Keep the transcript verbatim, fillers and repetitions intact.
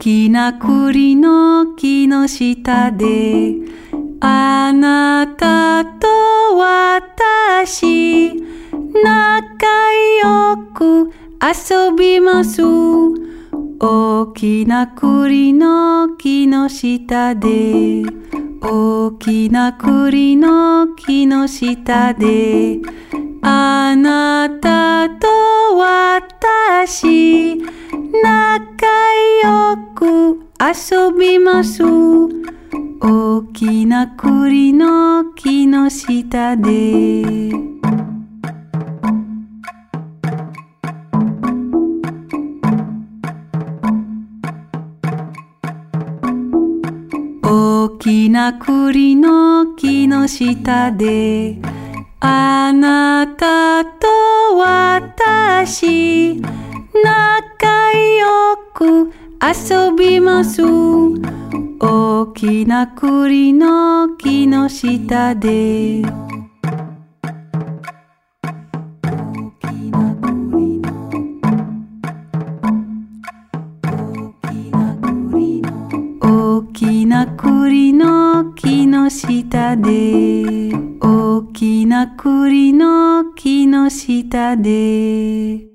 きな栗の木の下であなたと私仲良く遊びます。大きな栗の木の下で大きな栗の木の下であなたと私仲良く遊びます。大きな栗の木の下で大きな栗の木の下であなたと私仲良く遊びます。大きな栗の木の下で大きな栗の木の下で大きな栗の木の下で